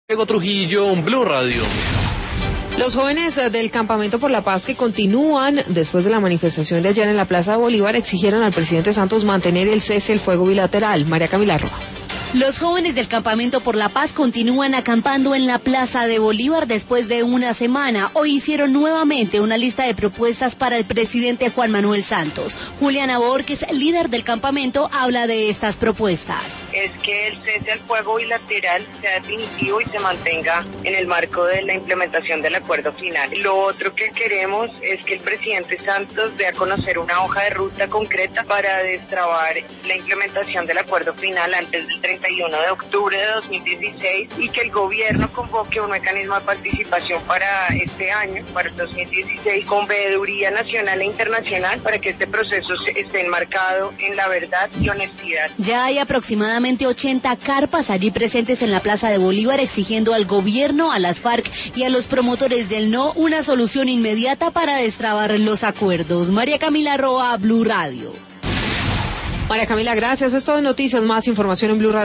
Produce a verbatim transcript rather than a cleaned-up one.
Diego Trujillo, Blue Radio. Los jóvenes del Campamento por la Paz que continúan después de la manifestación de ayer en la Plaza de Bolívar exigieron al presidente Santos mantener el cese del fuego bilateral. María Camila Roa. Los jóvenes del Campamento por la Paz continúan acampando en la Plaza de Bolívar después de una semana. Hoy hicieron nuevamente una lista de propuestas para el presidente Juan Manuel Santos. Juliana Borges, líder del campamento, habla de estas propuestas. Es que el cese al fuego bilateral sea definitivo y se mantenga en el marco de la implementación del acuerdo final. Lo otro que queremos es que el presidente Santos dé a conocer una hoja de ruta concreta para destrabar la implementación del acuerdo final antes del treinta y uno de octubre de dos mil dieciséis y que el gobierno convoque un mecanismo de participación para este año, para el dos mil dieciséis, con veeduría nacional e internacional para que este proceso esté enmarcado en la verdad y honestidad. Ya hay aproximadamente ochenta carpas allí presentes en la Plaza de Bolívar exigiendo al gobierno, a las FARC y a los promotores del no una solución inmediata para destrabar los acuerdos. María Camila Roa, Blue Radio. María Camila, gracias. Esto de noticias, más información en Blue Radio.